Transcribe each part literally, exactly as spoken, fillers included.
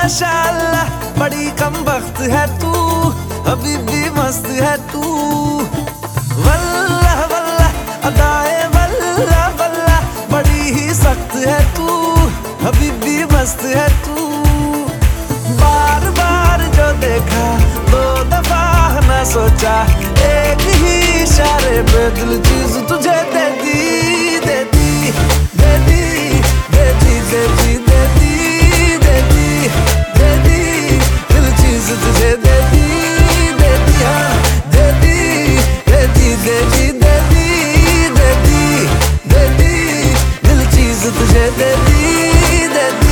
माशाअल्लाह बड़ी कम वक्त है तू, अभी भी मस्त है तू। वल्लाह वल्लाह अदाए वल्लाह वल्लाह बड़ी ही सख्त है तू, अभी भी मस्त है तू। बार बार जो देखा दो दफा न सोचा, एक ही इशारे पे दिल चीज तुझे दे दी दे दी दे दी दे दी दे दी दे दी दे दी दे दी दिल चीज तुझे दे दी दे दी हाँ दे दी दे दी दे दी दे दी दे दी दे दी दिल चीज तुझे दे दी दे दी।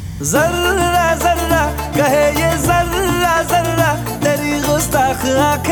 जर्रा जर्रा कहे ये जर्रा जर्रा तेरी गुस्ताख आंखें